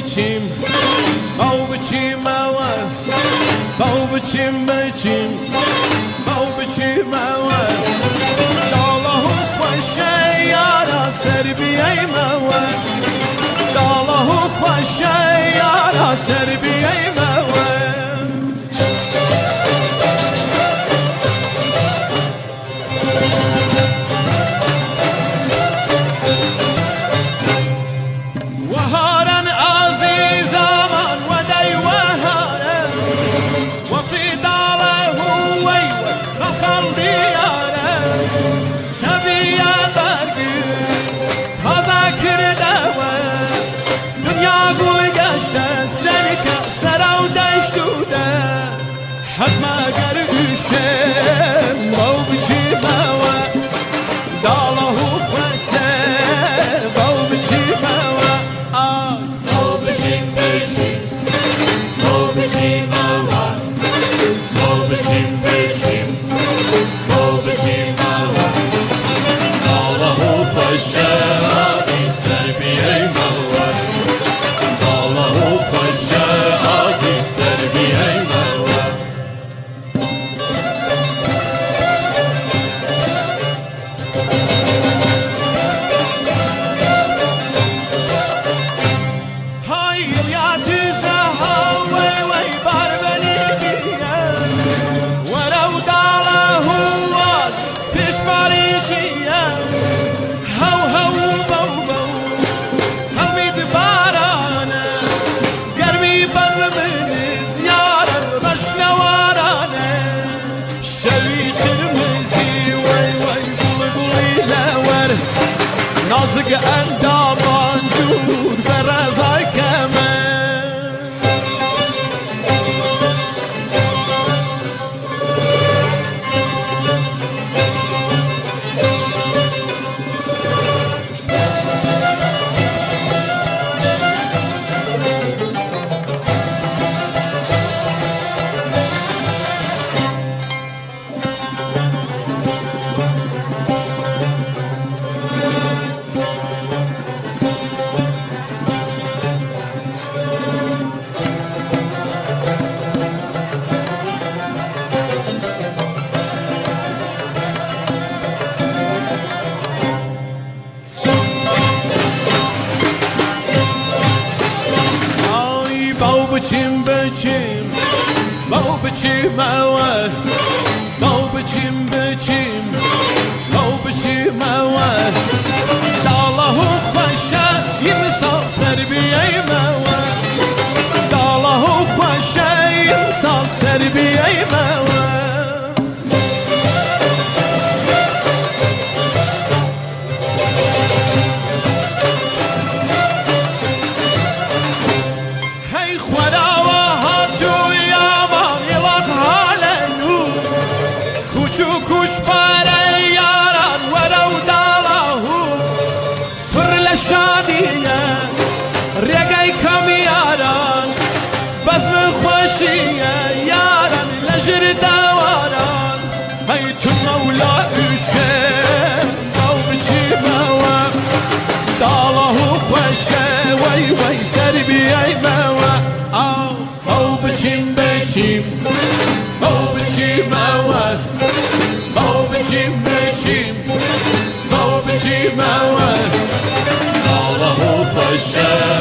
بچیم باو بچیم اول باو بچیم باو بچیم اول داله خوشه یارا سر بیایم اول داله خوشه یارا سر بیایم اول حتما گردشم باو بچیم اول داله خوشه باو بچیم اول باو بچیم باو بچیم اول باو بچیم باو بچیم اول داله خوشه از سر بیایم اول داله خوشه از سر بیایم نازک اندامان جور به رضای کمه بچیم باو بچیم اول باو بچیم باو بچیم اول داله خوشه یمسال سر بیایم اول داله خوشه یمسال سر بیایم اول کوش پاره یاران ورو داله پر لشادیه ریگای کم یاران بزم خوشیه یاران لجر دواران هی تو مولا اوشه باو بچیم اول داله خوشه وی وی سر بیایم اول باو بچیم باو بچیم اول باو بچیم باو بچیم اول داله خوشه